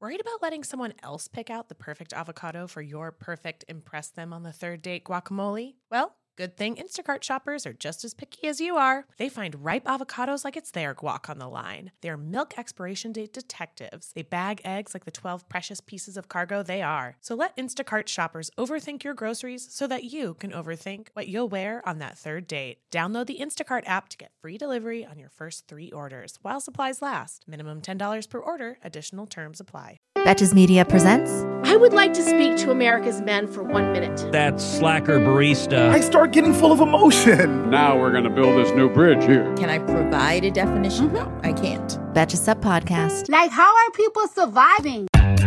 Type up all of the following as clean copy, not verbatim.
Worried about letting someone else pick out the perfect avocado for your perfect impress them on the third date guacamole? Well, good thing Instacart shoppers are just as picky as you are. They find ripe avocados like it's their guac on the line. They're milk expiration date detectives. They bag eggs like the 12 precious pieces of cargo they are. So let Instacart shoppers overthink your groceries so that you can overthink what you'll wear on that third date. Download the Instacart app to get free delivery on your first 3 orders while supplies last. Minimum $10 per order. Additional terms apply. Betches Media presents. I would like to speak to America's men for 1 minute. That slacker barista. I start getting full of emotion. Now we're going to build this new bridge here. Can I provide a definition? No, I can't. Betches Up Podcast. Like, how are people surviving?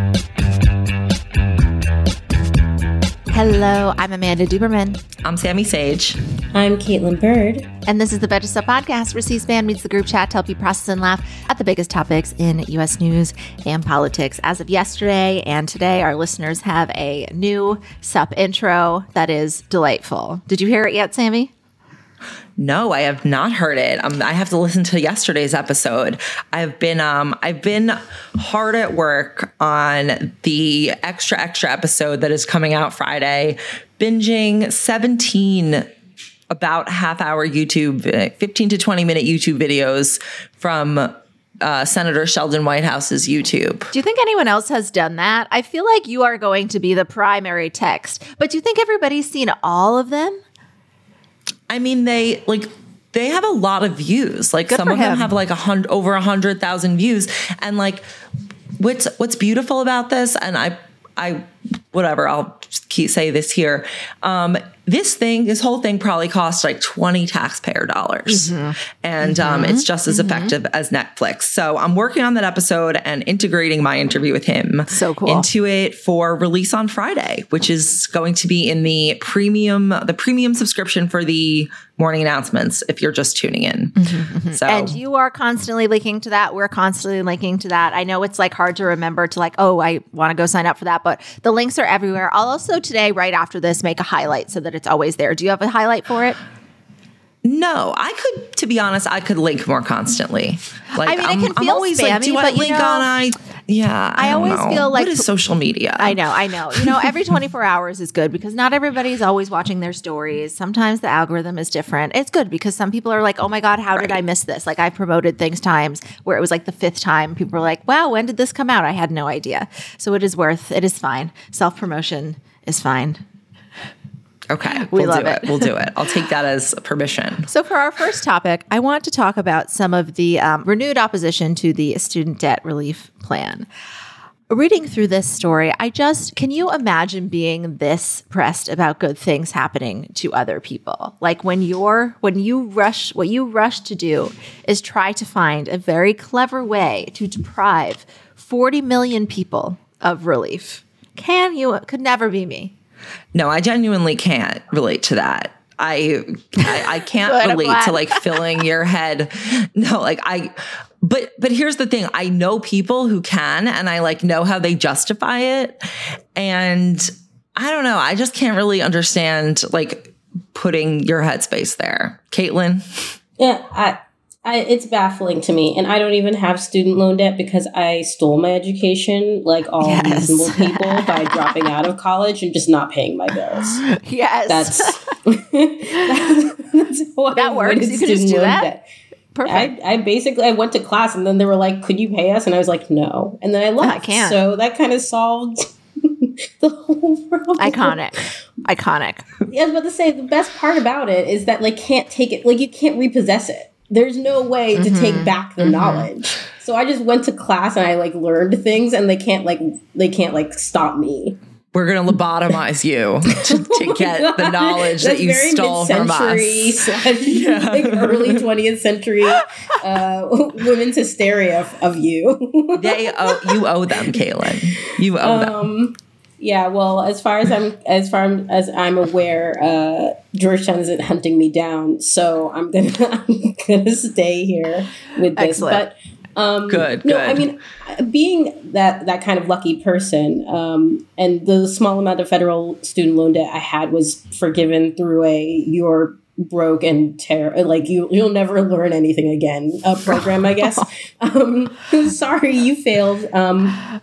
Hello, I'm Amanda Duberman. I'm Sammy Sage. I'm Caitlin Bird. And this is the Betches Up Podcast, where C-SPAN meets the group chat to help you process and laugh at the biggest topics in U.S. news and politics. As of yesterday and today, our listeners have a new SUP intro that is delightful. Did you hear it yet, Sammy? No, I have not heard it. I have to listen to yesterday's episode. I've been hard at work on the extra episode that is coming out Friday, binging 17 about half-hour YouTube, 15 to 20-minute YouTube videos from Senator Sheldon Whitehouse's YouTube. Do you think anyone else has done that? I feel like you are going to be the primary text, but do you think everybody's seen all of them? I mean, they have a lot of views. Like some of them have like over 100,000 views. And like, what's beautiful about this, and I whatever, I'll just say this here. This whole thing probably cost like 20 taxpayer dollars. Mm-hmm. And it's just as effective as Netflix. So I'm working on that episode and integrating my interview with him into it for release on Friday, which is going to be in the premium subscription for the morning announcements if you're just tuning in. Mm-hmm, mm-hmm. So, and you are constantly linking to that. We're constantly linking to that. I know it's like hard to remember to like, oh, I want to go sign up for that, but the links are everywhere. I'll also today, right after this, make a highlight so that it's always there. Do you have a highlight for it? No, to be honest, I could link more constantly. Like, I mean, it can feel always spammy, like, do I link on? I always feel like what is social media? I know. Every 24 hours is good because not everybody's always watching their stories. Sometimes the algorithm is different. It's good because some people are like, oh my God, how did I miss this? Like I promoted things times where it was like the 5th time. People were like, wow, when did this come out? I had no idea. So it is fine. Self-promotion is fine. Okay, we'll do it. We'll do it. I'll take that as permission. So for our first topic, I want to talk about some of the renewed opposition to the student debt relief plan. Reading through this story, can you imagine being this pressed about good things happening to other people? Like what you rush to do is try to find a very clever way to deprive 40 million people of relief. Could never be me. No, I genuinely can't relate to that. I can't relate to like filling your head. No, like but here's the thing. I know people who can, and I like know how they justify it. And I don't know. I just can't really understand like putting your headspace there. Caitlin? Yeah, it's baffling to me. And I don't even have student loan debt because I stole my education like all reasonable people by dropping out of college and just not paying my bills. Yes. That's that works. You can just do that. Debt. Perfect. I went to class and then they were like, could you pay us? And I was like, no. And then I left. I can't. So that kind of solved the whole problem. Iconic. Yeah, I was about to say, the best part about it is that like can't take it, like you can't repossess it. There's no way to take back the knowledge. So I just went to class and I like learned things and they can't stop me. We're going to lobotomize you to get the knowledge that you stole from us. Like early 20th century women's hysteria of you. You owe them, Caitlin. You owe them. Yeah, well, as far as I'm aware, Georgetown isn't hunting me down, so I'm gonna stay here with this. Excellent. But good. I mean, being that kind of lucky person, and the small amount of federal student loan debt I had was forgiven through you're broke and like you'll never learn anything again program, I guess. Sorry, you failed.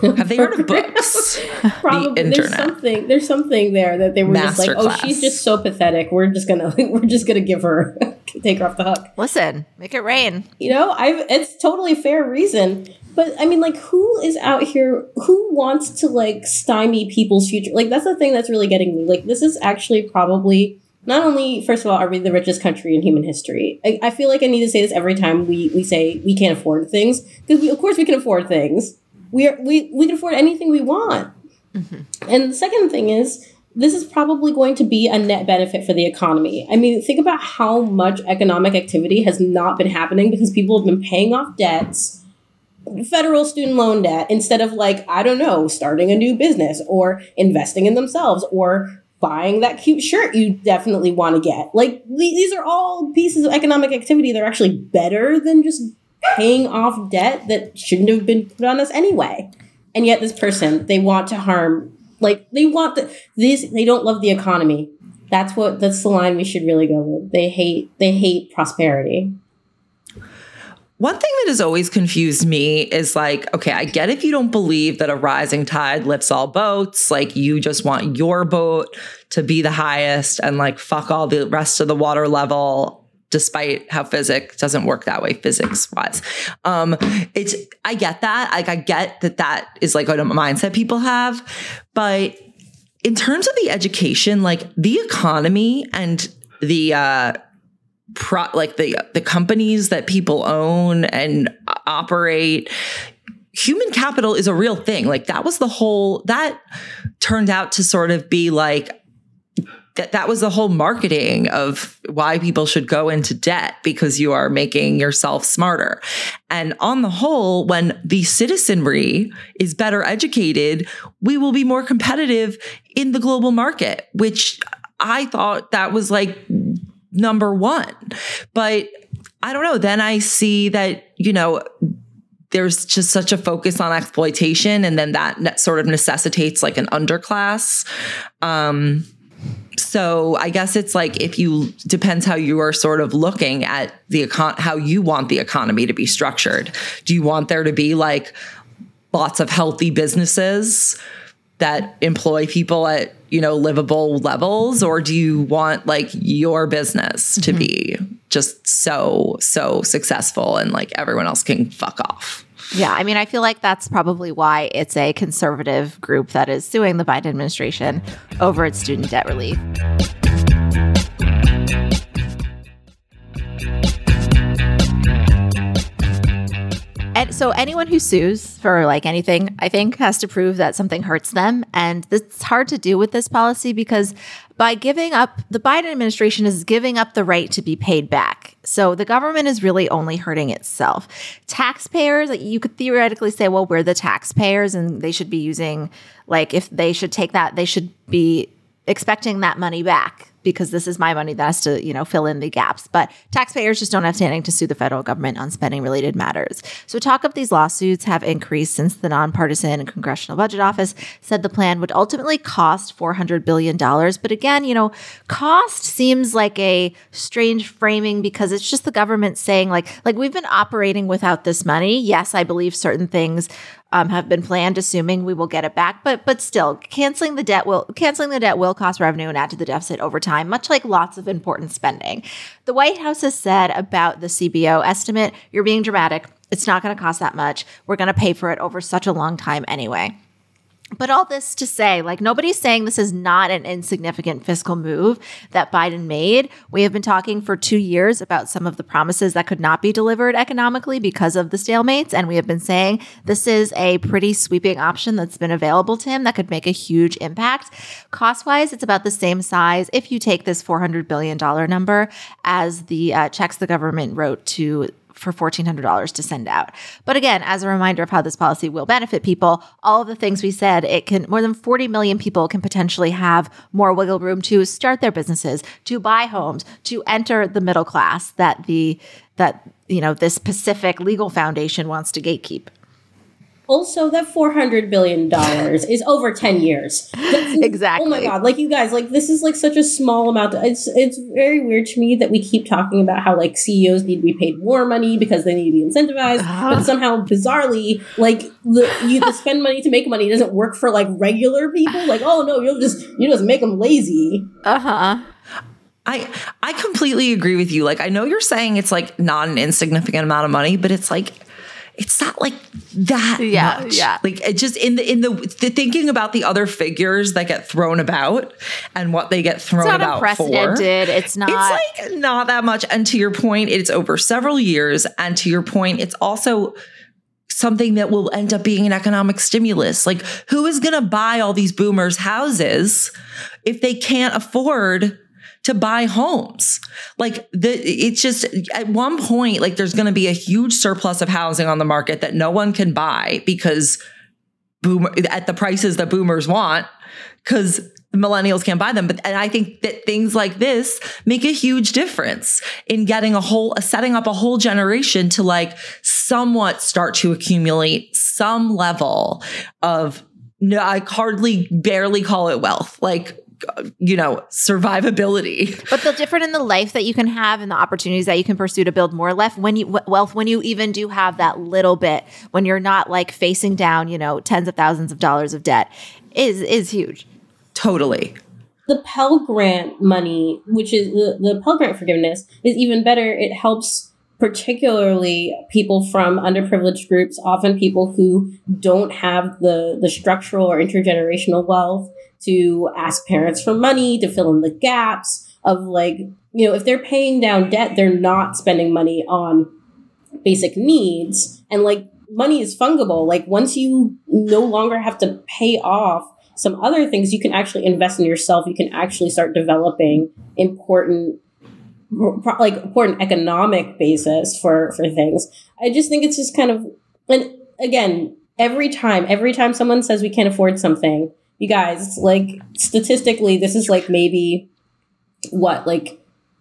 Have they heard of books? Probably. The internet. There's something there that they were just like, oh, Masterclass. she's just so pathetic. We're just gonna give her, take her off the hook. Listen, make it rain. You know, it's totally fair reason. But I mean, like, who is out here? Who wants to like stymie people's future? Like, that's the thing that's really getting me. Like, this is actually probably not only, first of all, are we the richest country in human history? I feel like I need to say this every time we say we can't afford things, because of course we can afford things. We can afford anything we want. Mm-hmm. And the second thing is, this is probably going to be a net benefit for the economy. I mean, think about how much economic activity has not been happening because people have been paying off debts. Federal student loan debt, instead of like, I don't know, starting a new business or investing in themselves or buying that cute shirt you definitely want to get. Like, these are all pieces of economic activity that are actually better than just paying off debt that shouldn't have been put on us anyway. And yet this person, they want to harm, like, they don't love the economy. That's the line we should really go with. They hate prosperity. One thing that has always confused me is like, okay, I get if you don't believe that a rising tide lifts all boats, like you just want your boat to be the highest and like fuck all the rest of the water level, despite how physics doesn't work that way physics wise. I get that. Like, I get that is like a mindset people have, but in terms of the education, like the economy and the the companies that people own and operate, human capital is a real thing. Like that turned out to sort of be like, that was the whole marketing of why people should go into debt, because you are making yourself smarter. And on the whole, when the citizenry is better educated, we will be more competitive in the global market, which I thought that was like number one. But I don't know. Then I see that, you know, there's just such a focus on exploitation, and then that sort of necessitates like an underclass. So I guess it's like, depends how you are sort of looking at how you want the economy to be structured. Do you want there to be like lots of healthy businesses that employ people at, you know, livable levels? Or do you want like your business to be just so successful and like everyone else can fuck off? Yeah, I mean, I feel like that's probably why it's a conservative group that is suing the Biden administration over its student debt relief. And so anyone who sues for like anything, I think, has to prove that something hurts them. And it's hard to do with this policy because by giving up, the Biden administration is giving up the right to be paid back. So the government is really only hurting itself. Taxpayers, you could theoretically say, well, we're the taxpayers and they should be using, like, if they should take that, they should be expecting that money back, because this is my money that has to, you know, fill in the gaps. But taxpayers just don't have standing to sue the federal government on spending related matters. So talk of these lawsuits have increased since the nonpartisan Congressional Budget Office said the plan would ultimately cost $400 billion. But again, you know, cost seems like a strange framing because it's just the government saying like we've been operating without this money. Yes, I believe certain things have been planned, assuming we will get it back. But still, canceling the debt will cost revenue and add to the deficit over time, much like lots of important spending. The White House has said about the CBO estimate, you're being dramatic. It's not going to cost that much. We're going to pay for it over such a long time anyway. But all this to say, like, nobody's saying this is not an insignificant fiscal move that Biden made. We have been talking for 2 years about some of the promises that could not be delivered economically because of the stalemates. And we have been saying this is a pretty sweeping option that's been available to him that could make a huge impact. Cost-wise, it's about the same size if you take this $400 billion number as the checks the government wrote for $1,400 to send out. But again, as a reminder of how this policy will benefit people, all of the things we said, more than 40 million people can potentially have more wiggle room to start their businesses, to buy homes, to enter the middle class that this Pacific legal foundation wants to gatekeep. Also, that $400 billion is over 10 years. Exactly. Oh my God. Like, you guys, like, this is like such a small amount. It's very weird to me that we keep talking about how like CEOs need to be paid more money because they need to be incentivized. But somehow, bizarrely, like the spend money to make money doesn't work for like regular people. Like, oh no, you just make them lazy. I completely agree with you. Like, I know you're saying it's like not an insignificant amount of money, but it's like, it's not like that much. Yeah. Like, it just in the thinking about the other figures that get thrown about and what they get thrown about for. It's not. It's like not that much. And to your point, it's over several years. And to your point, it's also something that will end up being an economic stimulus. Like, who is going to buy all these boomers' houses if they can't afford to buy homes? Like, it's just at one point, like, there's going to be a huge surplus of housing on the market that no one can buy because at the prices that boomers want, because millennials can't buy them. And I think that things like this make a huge difference in setting up a whole generation to like somewhat start to accumulate some level of, I barely call it wealth. Like, survivability. But the different in the life that you can have and the opportunities that you can pursue to build more wealth when you even do have that little bit, when you're not like facing down, tens of thousands of dollars of debt is huge. Totally. The Pell Grant money, which is the Pell Grant forgiveness, is even better. It helps particularly people from underprivileged groups, often people who don't have the structural or intergenerational wealth to ask parents for money, to fill in the gaps of like, if they're paying down debt, they're not spending money on basic needs. And like, money is fungible. Like, once you no longer have to pay off some other things, you can actually invest in yourself. You can actually start developing important economic basis for things. I just think it's just kind of, and again, every time someone says we can't afford something, you guys, like, statistically, this is like maybe like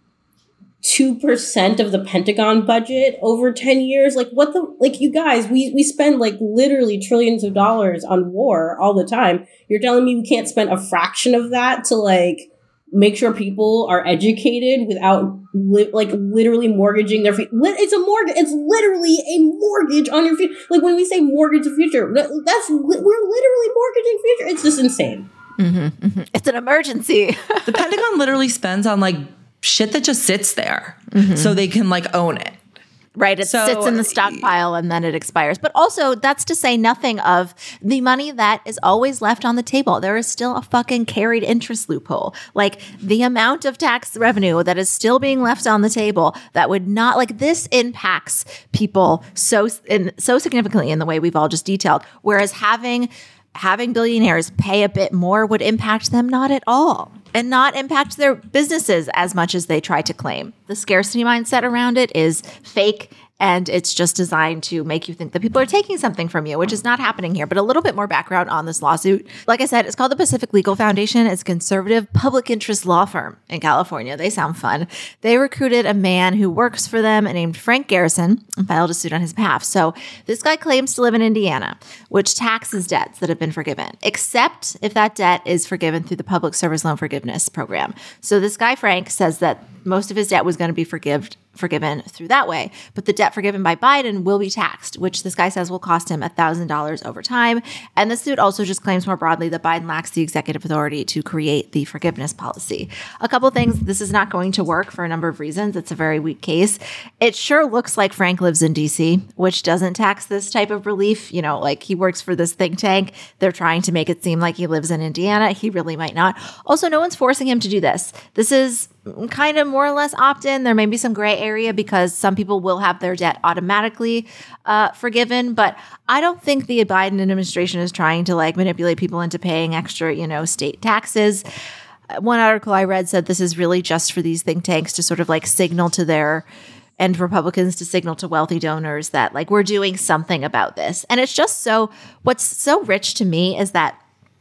2% of the Pentagon budget over 10 years. Like, you guys, we spend like literally trillions of dollars on war all the time. You're telling me we can't spend a fraction of that to like make sure people are educated without literally mortgaging their future. It's a mortgage. It's literally a mortgage on your future. Like, when we say mortgage the future, we're literally mortgaging future. It's just insane. Mm-hmm, mm-hmm. It's an emergency. The Pentagon literally spends on like shit that just sits there so they can like own it. Right. It sits in the stockpile and then it expires. But also, that's to say nothing of the money that is always left on the table. There is still a fucking carried interest loophole. Like, the amount of tax revenue that is still being left on the table that would not, like, this impacts people so significantly in the way we've all just detailed. Whereas having billionaires pay a bit more would impact them not at all, and not impact their businesses as much as they try to claim. The scarcity mindset around it is fake, and it's just designed to make you think that people are taking something from you, which is not happening here. But a little bit more background on this lawsuit. Like I said, it's called the Pacific Legal Foundation. It's a conservative public interest law firm in California. They sound fun. They recruited a man who works for them named Frank Garrison and filed a suit on his behalf. So this guy claims to live in Indiana, which taxes debts that have been forgiven, except if that debt is forgiven through the Public Service Loan Forgiveness Program. So this guy, Frank, says that most of his debt was going to be forgiven through that way. But the debt forgiven by Biden will be taxed, which this guy says will cost him $1,000 over time. And the suit also just claims more broadly that Biden lacks the executive authority to create the forgiveness policy. A couple of things. This is not going to work for a number of reasons. It's a very weak case. It sure looks like Frank lives in D.C., which doesn't tax this type of relief. Like, he works for this think tank. They're trying to make it seem like he lives in Indiana. He really might not. Also, no one's forcing him to do this. This is kind of more or less opt-in. There may be some gray area because some people will have their debt automatically forgiven, but I don't think the Biden administration is trying to like manipulate people into paying extra, state taxes. One article I read said this is really just for these think tanks to sort of like signal to their and Republicans to signal to wealthy donors that like we're doing something about this. And it's just what's so rich to me is that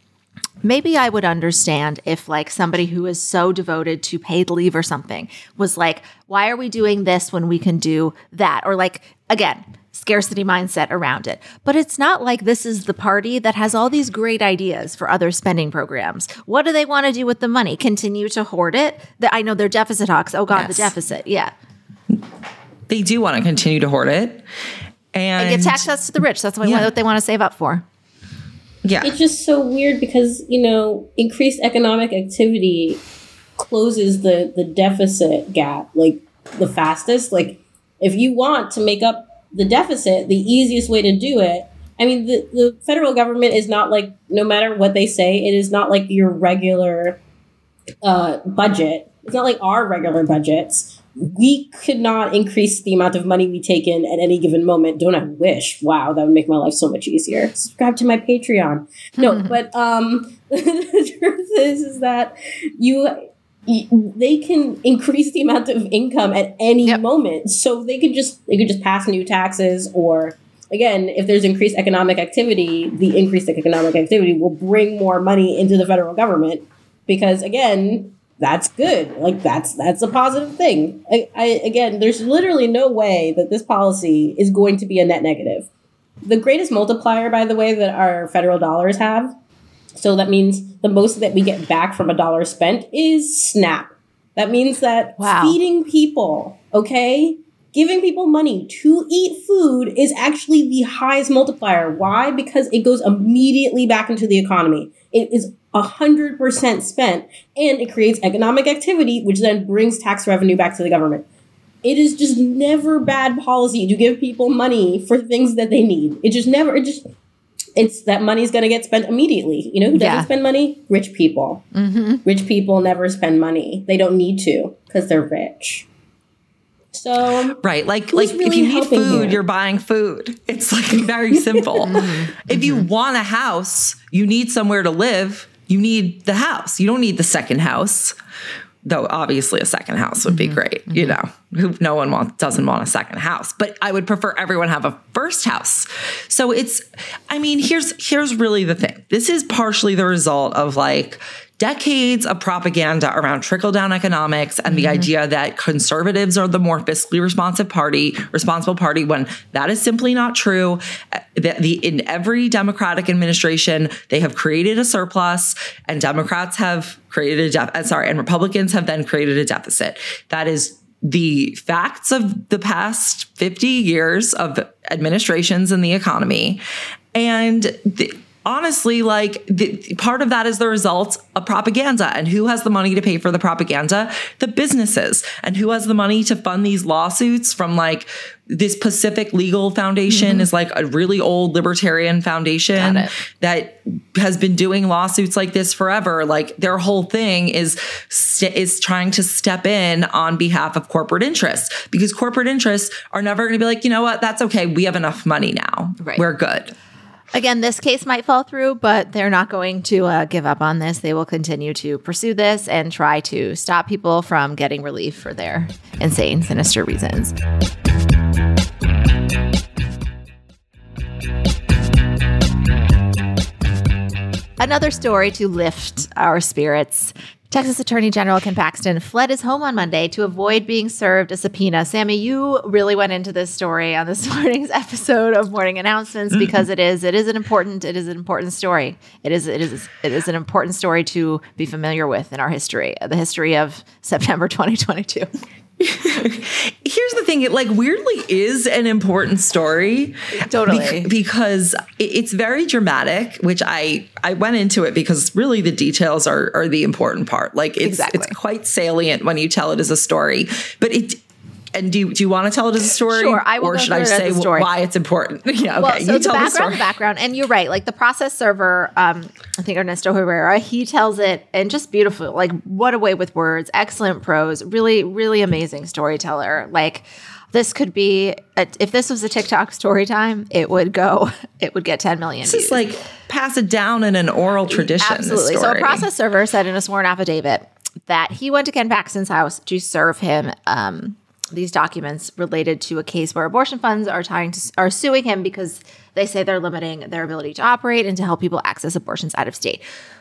maybe I would understand if like somebody who is so devoted to paid leave or something was like, why are we doing this when we can do that? Or like, again, scarcity mindset around it. But it's not like this is the party that has all these great ideas for other spending programs. What do they want to do with the money? Continue to hoard it? I know they're deficit hawks. Oh God, the deficit. Yeah. They do want to continue to hoard it. And give tax cuts to the rich. That's what they want to save up for. Yeah. It's just so weird because, increased economic activity closes the deficit gap like the fastest. Like if you want to make up the deficit, the easiest way to do it, I mean, the federal government is not like, no matter what they say, it is not like your regular budget. It's not like our regular budgets. We could not increase the amount of money we take in at any given moment. Don't I wish? Wow, that would make my life so much easier. Subscribe to my Patreon. No, but the truth is that they can increase the amount of income at any moment. So they could just pass new taxes, or again, if there's increased economic activity, the increased economic activity will bring more money into the federal government because again, that's good. Like that's a positive thing. Again, there's literally no way that this policy is going to be a net negative. The greatest multiplier, by the way, that our federal dollars have, so that means the most that we get back from a dollar spent is SNAP. That means that feeding people, giving people money to eat food is actually the highest multiplier. Why? Because it goes immediately back into the economy. It is 100% spent, and it creates economic activity, which then brings tax revenue back to the government. It is just never bad policy to give people money for things that they need. It's that money's going to get spent immediately. You know who doesn't spend money? Rich people. Mm-hmm. Rich people never spend money. They don't need to because they're rich. So right, like really if you need food, you're buying food. It's like very simple. If you want a house, you need somewhere to live. You need the house. You don't need the second house. Though obviously a second house would be great. No one doesn't want a second house, but I would prefer everyone have a first house. So here's really the thing. This is partially the result of like decades of propaganda around trickle-down economics and the idea that conservatives are the more fiscally responsible party, when that is simply not true. In every Democratic administration, they have created a surplus, and Democrats have created and Republicans have then created a deficit. That is the facts of the past 50 years of administrations in the economy. And honestly, part of that is the result of propaganda. And who has the money to pay for the propaganda? The businesses. And who has the money to fund these lawsuits from this Pacific Legal Foundation is like a really old libertarian foundation that has been doing lawsuits like this forever. Like their whole thing is trying to step in on behalf of corporate interests, because corporate interests are never going to be like, you know what, that's okay. We have enough money now. Right. We're good. Again, this case might fall through, but they're not going to give up on this. They will continue to pursue this and try to stop people from getting relief for their insane, sinister reasons. Another story to lift our spirits. Texas Attorney General Ken Paxton fled his home on Monday to avoid being served a subpoena. Sammy, you really went into this story on this morning's episode of Morning Announcements because it is an important story. It is an important story to be familiar with in our history, the history of September 2022. Here's the thing, it weirdly is an important story. Totally. Because it's very dramatic, which I went into it because really the details are the important part. It's quite salient when you tell it as a story. But do you want to tell it as a story? Sure, I will. Or should I say why it's important? Yeah, okay. Well, so you tell the background, and you're right. The process server, I think Ernesto Herrera, he tells it, and just beautiful. What a way with words! Excellent prose. Really, really amazing storyteller. This could be if this was a TikTok story time, it would get 10 million views. This is pass it down in an oral tradition. Absolutely. So a process server said in a sworn affidavit that he went to Ken Paxton's house to serve him these documents related to a case where abortion funds are suing him because they say they're limiting their ability to operate and to help people access abortions out of state.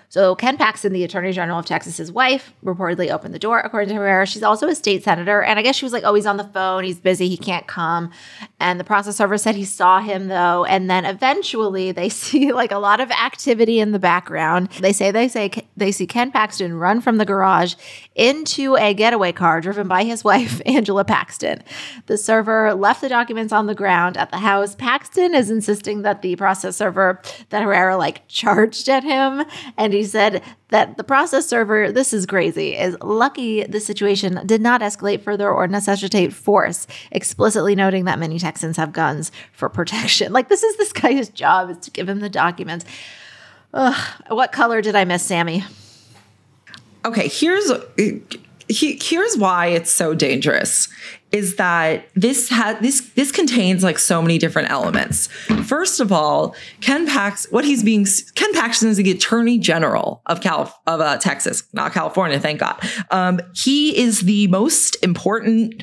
So Ken Paxton, the Attorney General of Texas's wife, reportedly opened the door, according to Herrera. She's also a state senator. And I guess she was like, oh, he's on the phone. He's busy. He can't come. And the process server said he saw him, though. And then eventually they see like a lot of activity in the background. They see Ken Paxton run from the garage into a getaway car driven by his wife, Angela Paxton. The server left the documents on the ground at the house. Paxton is insisting that the process server that Herrera like charged at him. And he said that the process server, this is crazy, is lucky the situation did not escalate further or necessitate force, explicitly noting that many Texans have guns for protection. Like, this is this guy's job, is to give him the documents. Ugh, what color did I miss, Sammy? Okay, here's why it's so dangerous. Is that this contains like so many different elements. First of all, Ken Paxton is the Attorney General of Texas, not California, thank God. He is the most important,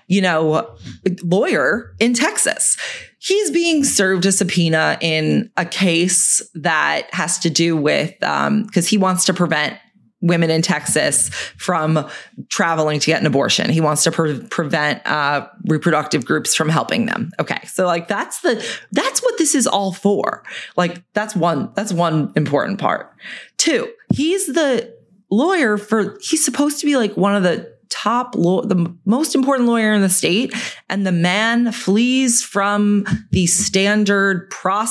lawyer in Texas. He's being served a subpoena in a case that has to do with because he wants to prevent women in Texas from traveling to get an abortion. He wants to prevent reproductive groups from helping them. Okay. So like, that's what this is all for. Like, that's one important part. Two, he's the lawyer he's supposed to be like one of the the most important lawyer in the state. And the man flees from the standard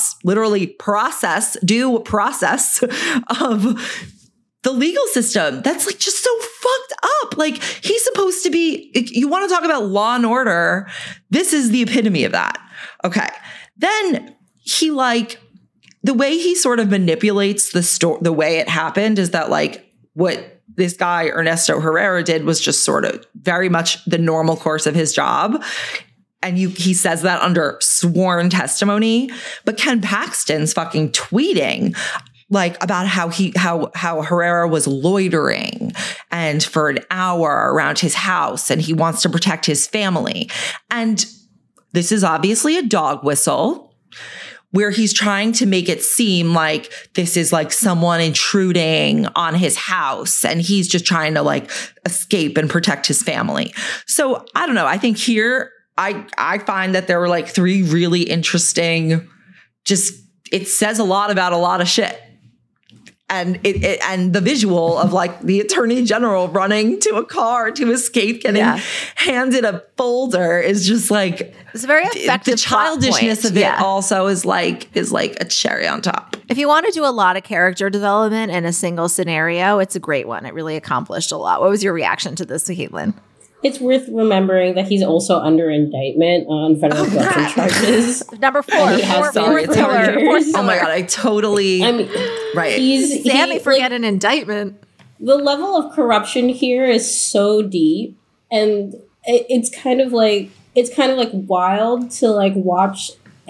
due process of the legal system. That's like just so fucked up. Like, he's supposed to be, you want to talk about law and order. This is the epitome of that. Okay. Then he the way he sort of manipulates the way it happened is that like what this guy, Ernesto Herrera, did was just sort of very much the normal course of his job. And he says that under sworn testimony, but Ken Paxton's fucking tweeting like about how Herrera was loitering and for an hour around his house and he wants to protect his family. And this is obviously a dog whistle where he's trying to make it seem like this is like someone intruding on his house and he's just trying to like escape and protect his family. So I don't know. I think here I find that there were like three really interesting, it says a lot about a lot of shit. And and the visual of like the Attorney General running to a car to escape getting handed a folder is just like, it's a very effective. The childishness of it also is like a cherry on top. If you want to do a lot of character development in a single scenario, it's a great one. It really accomplished a lot. What was your reaction to this, Caitlin? It's worth remembering that he's also under indictment on federal corruption charges. Number 4. He has fourth pillar. Oh my God, I totally... right. Sammy forget an indictment. The level of corruption here is so deep, and it's kind of like wild to like watch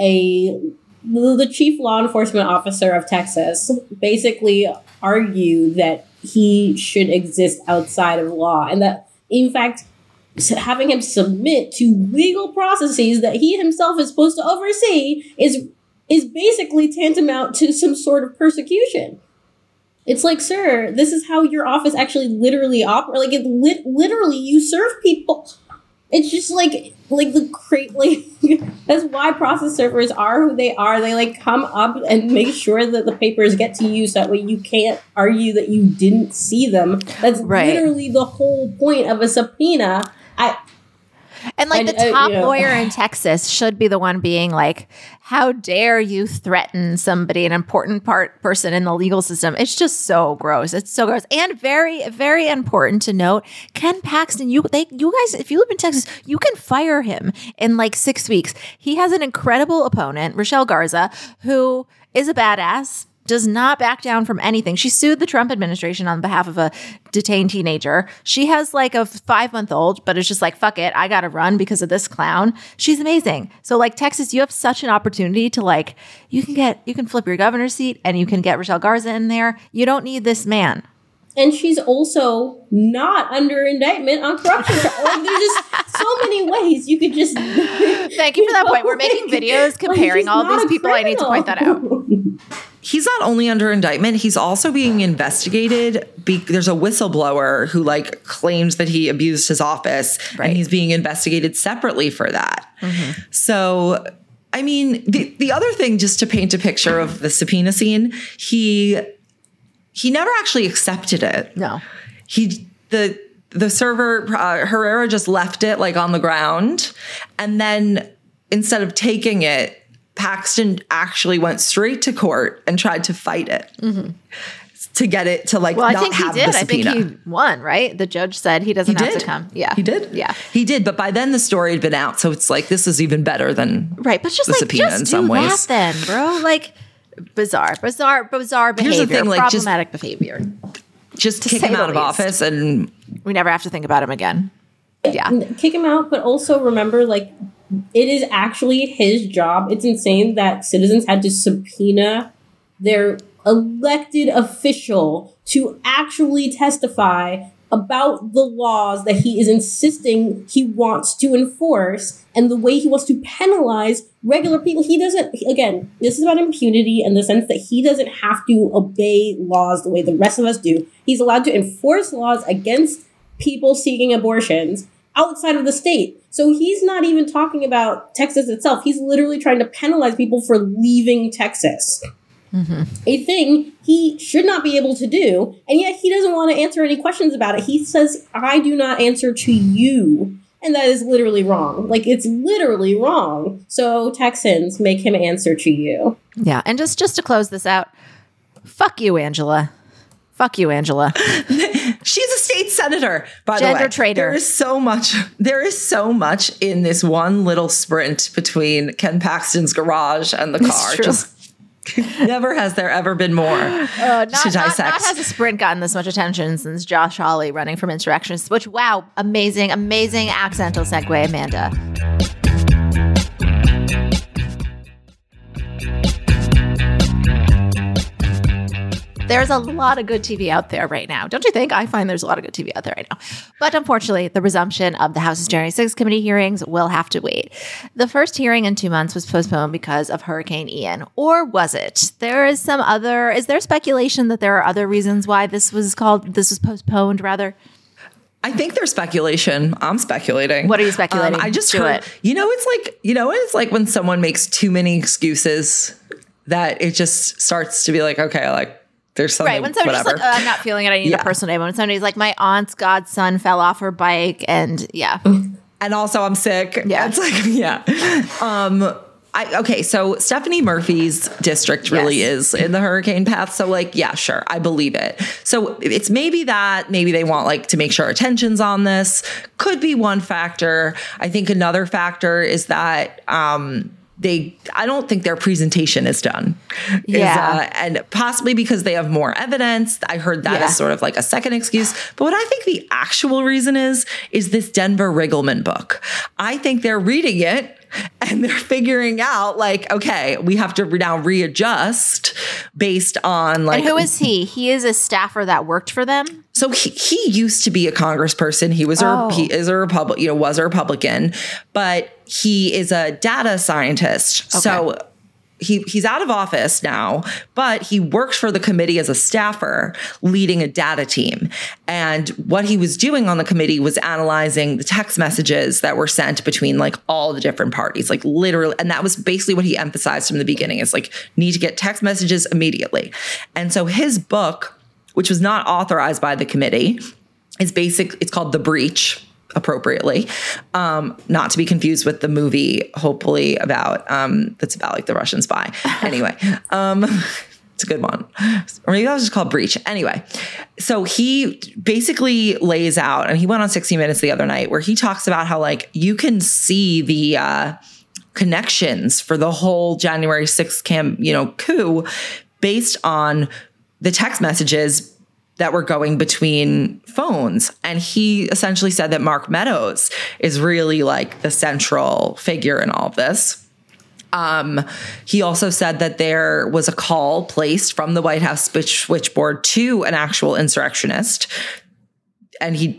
the chief law enforcement officer of Texas basically argue that he should exist outside of law, and that in fact having him submit to legal processes that he himself is supposed to oversee is basically tantamount to some sort of persecution. It's like, sir, this is how your office actually literally operates. Like, literally, you serve people. It's just like that's why process servers are who they are. They like come up and make sure that the papers get to you, so that way you can't argue that you didn't see them. That's literally the whole point of a subpoena. The top lawyer in Texas should be the one being like, how dare you threaten somebody, an important person in the legal system? It's just so gross. It's so gross. And very, very important to note, Ken Paxton, you guys, if you live in Texas, you can fire him in like 6 weeks. He has an incredible opponent, Rochelle Garza, who is a badass, does not back down from anything. She sued the Trump administration on behalf of a detained teenager. She has like a 5-month-old, but it's just like, fuck it, I gotta run because of this clown. She's amazing. So like Texas, you have such an opportunity to like, you can flip your governor's seat and you can get Rochelle Garza in there. You don't need this man. And she's also not under indictment on corruption. Like, there's just so many ways you could just. Thank you for that point. We're making videos comparing all these people. I need to point that out. He's not only under indictment, he's also being investigated. There's a whistleblower who like claims that he abused his office, and he's being investigated separately for that. Mm-hmm. So, I mean, the other thing, just to paint a picture of the subpoena scene, he never actually accepted it. No. The server, Herrera just left it like on the ground. And then instead of taking it, Paxton actually went straight to court and tried to fight it to get it to like not have the subpoena. I think he won, right? The judge said he doesn't have to come. Yeah. He did? Yeah. He did. But by then the story had been out. So it's like, this is even better than but just the like, subpoena just in some ways. That then, bro. Like, bizarre behavior. Here's the thing, like, problematic behavior. Just kick him out of office, and we never have to think about him again. Yeah. Kick him out, but also remember, like, it is actually his job. It's insane that citizens had to subpoena their elected official to actually testify about the laws that he is insisting he wants to enforce and the way he wants to penalize regular people. He doesn't, again, this is about impunity in the sense that he doesn't have to obey laws the way the rest of us do. He's allowed to enforce laws against people seeking abortions outside of the state. So he's not even talking about Texas itself. He's literally trying to penalize people for leaving Texas. Mm-hmm. A thing he should not be able to do, and yet he doesn't want to answer any questions about it. He says, I do not answer to you. And that is literally wrong. Like, it's literally wrong. So Texans, make him answer to you. Yeah. And just to close this out, fuck you, Angela. Fuck you, Angela. She's a state senator, by the way. Gender traitor. There is so much in this one little sprint between Ken Paxton's garage and the car. True. Just never has there ever been more to dissect. Not has a sprint gotten this much attention since Josh Hawley running from Insurrectionists, which, wow, amazing accidental segue, Amanda. There's a lot of good TV out there right now. Don't you think? I find there's a lot of good TV out there right now. But unfortunately, the resumption of the House's January 6th committee hearings will have to wait. The first hearing in 2 months was postponed because of Hurricane Ian. Or was it? Is there speculation that there are other reasons why this was postponed, rather? I think there's speculation. I'm speculating. What are you speculating? I just heard, it's like when someone makes too many excuses that it just starts to be like, okay, like, there's something, right, when somebody's whatever. like, I'm not feeling it, I need a personal name. When somebody's like, my aunt's godson fell off her bike, and and also I'm sick. Yeah. It's like, so Stephanie Murphy's district really is in the hurricane path. So like, yeah, sure, I believe it. So it's maybe they want like to make sure attention's on this. Could be one factor. I think another factor is that, I don't think their presentation is done. Yeah. And possibly because they have more evidence. I heard that as sort of like a second excuse. But what I think the actual reason is this Denver Riggleman book. I think they're reading it and they're figuring out like, okay, we have to now readjust based on like. And who is he? He is a staffer that worked for them? So he used to be a congressperson. He was was a Republican, but he is a data scientist. Okay. So he's out of office now, but he worked for the committee as a staffer leading a data team. And what he was doing on the committee was analyzing the text messages that were sent between like all the different parties, like literally. And that was basically what he emphasized from the beginning. It's like, need to get text messages immediately. And so his book, which was not authorized by the committee, it's called The Breach, appropriately, not to be confused with the movie, hopefully that's about like the Russian spy. Anyway, it's a good one. Or maybe that was just called Breach. Anyway, so he basically lays out, and he went on 60 Minutes the other night where he talks about how like you can see the connections for the whole January 6th coup based on the text messages that were going between phones. And he essentially said that Mark Meadows is really like the central figure in all of this. He also said that there was a call placed from the White House switchboard to an actual insurrectionist. And he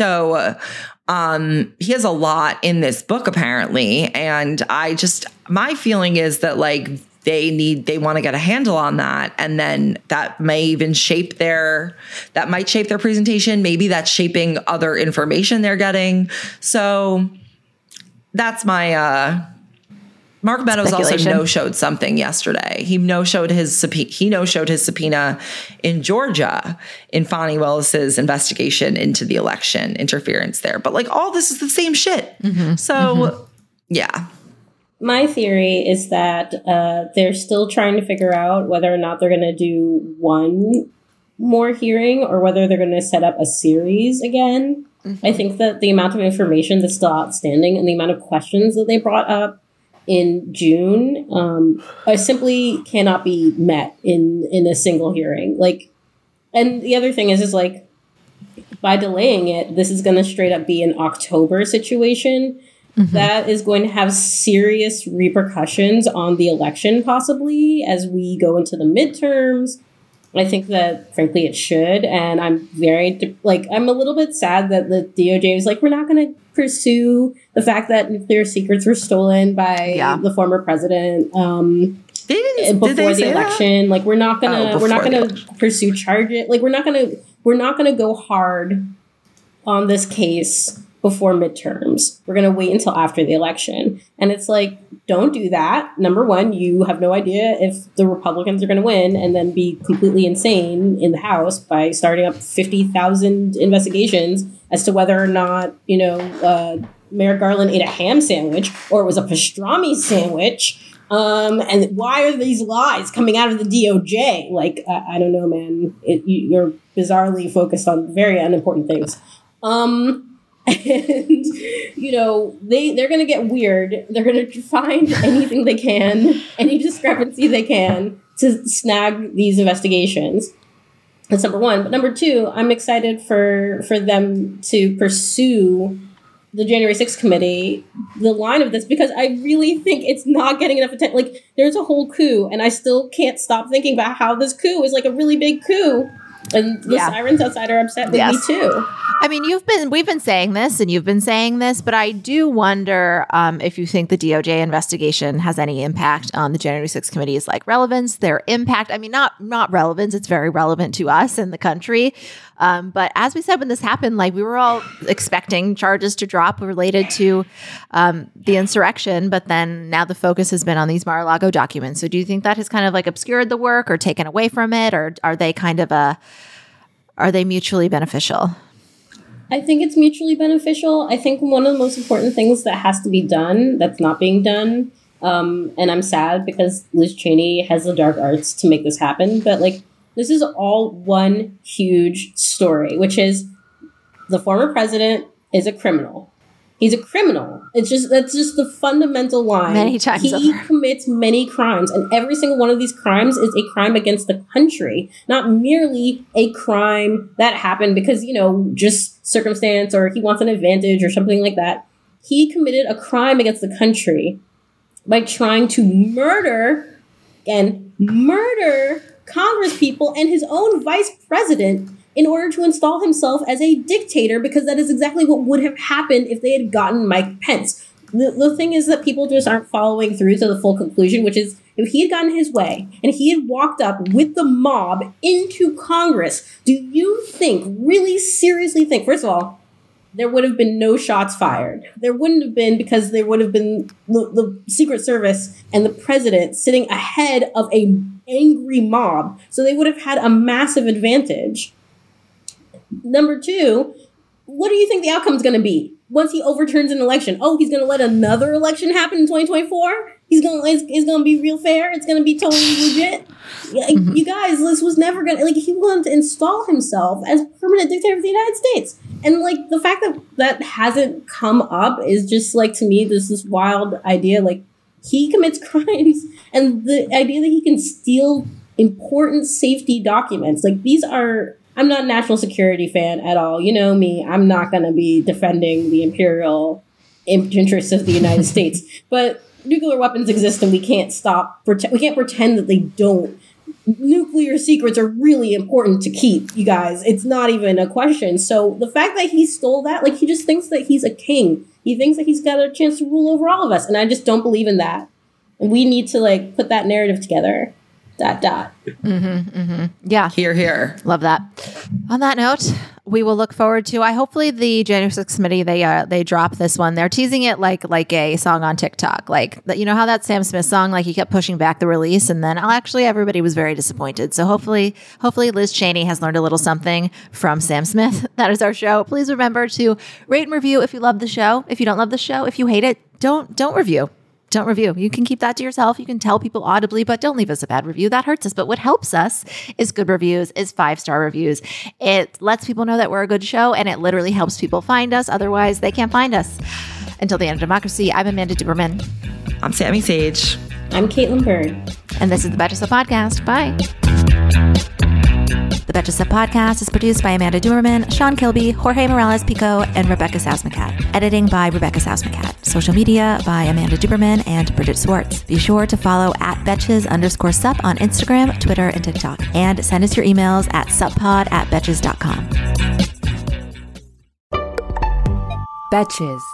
has a lot in this book, apparently. And my feeling is that like they want to get a handle on that. And then that may even shape their presentation. Maybe that's shaping other information they're getting. So that's my, Mark Meadows also no-showed something yesterday. He no-showed his subpoena in Georgia in Fani Willis's investigation into the election interference there. But like all this is the same shit. Yeah. My theory is that they're still trying to figure out whether or not they're going to do one more hearing or whether they're going to set up a series again. I think that the amount of information that's still outstanding and the amount of questions that they brought up in June simply cannot be met in a single hearing. Like, and the other thing is like, by delaying it, this is going to straight up be an October situation. That is going to have serious repercussions on the election, possibly, as we go into the midterms. I think that, frankly, it should. And I'm I'm a little bit sad that the DOJ was like, we're not going to pursue the fact that nuclear secrets were stolen by the former president before the election. Like, we're not gonna pursue charges. Like, we're not gonna go hard on this case before midterms. We're going to wait until after the election. And it's like, don't do that. Number one, you have no idea if the Republicans are going to win and then be completely insane in the House by starting up 50,000 investigations as to whether or not, Merrick Garland ate a ham sandwich or it was a pastrami sandwich. And why are these lies coming out of the DOJ? Like, I don't know, man. You're bizarrely focused on very unimportant things. And, they're going to get weird. They're going to find anything they can, any discrepancy they can to snag these investigations. That's number one. But number two, I'm excited for them to pursue the January 6th committee, the line of this, because I really think it's not getting enough attention. Like, there's a whole coup, and I still can't stop thinking about how this coup is like a really big coup. And the sirens outside are upset with me too. I mean, we've been saying this and you've been saying this, but I do wonder if you think the DOJ investigation has any impact on the January 6th committee's relevance, their impact. I mean, not relevance. It's very relevant to us and the country. But as we said, when this happened, we were all expecting charges to drop related to the insurrection. But then now the focus has been on these Mar-a-Lago documents. So do you think that has kind of obscured the work or taken away from it? Or are they are they mutually beneficial? I think it's mutually beneficial. I think one of the most important things that has to be done that's not being done, and I'm sad because Liz Cheney has the dark arts to make this happen, but this is all one huge story, which is the former president is a criminal. He's a criminal. That's just the fundamental line. Many times he commits many crimes, and every single one of these crimes is a crime against the country, not merely a crime that happened because, just circumstance or he wants an advantage or something like that. He committed a crime against the country by trying to murder Congress people and his own vice president in order to install himself as a dictator, because that is exactly what would have happened if they had gotten Mike Pence. The thing is that people just aren't following through to the full conclusion, which is if he had gotten his way and he had walked up with the mob into Congress, do you really seriously think, first of all, there would have been no shots fired. There wouldn't have been, because there would have been the Secret Service and the president sitting ahead of an angry mob. So they would have had a massive advantage. Number two, what do you think the outcome is going to be once he overturns an election? Oh, he's going to let another election happen in 2024? It's going to be real fair? It's going to be totally legit? You guys, this was never going to... he wanted to install himself as permanent dictator of the United States. And, the fact that hasn't come up is just, to me, this wild idea. He commits crimes, and the idea that he can steal important safety documents, these are... I'm not a national security fan at all. You know me. I'm not going to be defending the imperial interests of the United States. But nuclear weapons exist and we can't we can't pretend that they don't. Nuclear secrets are really important to keep, you guys. It's not even a question. So the fact that he stole that, like, he just thinks that he's a king. He thinks that he's got a chance to rule over all of us. And I just don't believe in that. And we need to, like, put that narrative together. ... Yeah. Here. Love that. On that note, we will look forward to, hopefully the January 6th committee, they drop this one. They're teasing it like a song on TikTok. Like, you know how that Sam Smith song, like he kept pushing back the release and then actually everybody was very disappointed. So hopefully Liz Cheney has learned a little something from Sam Smith. That is our show. Please remember to rate and review if you love the show. If you don't love the show, if you hate it, don't review. Don't review. You can keep that to yourself. You can tell people audibly, but don't leave us a bad review. That hurts us. But what helps us is good reviews, is 5-star reviews. It lets people know that we're a good show, and it literally helps people find us. Otherwise, they can't find us. Until the end of democracy, I'm Amanda Duberman. I'm Sammy Sage. I'm Caitlin Bird. And this is the Betches Sup Podcast. Bye. The Betches Sup Podcast is produced by Amanda Duberman, Sean Kilby, Jorge Morales-Pico, and Rebecca Sausmacat. Editing by Rebecca Sausmacat. Social media by Amanda Duberman and Bridget Swartz. Be sure to follow @Betches_Sup on Instagram, Twitter, and TikTok. And send us your emails at suppod@betches.com. Betches.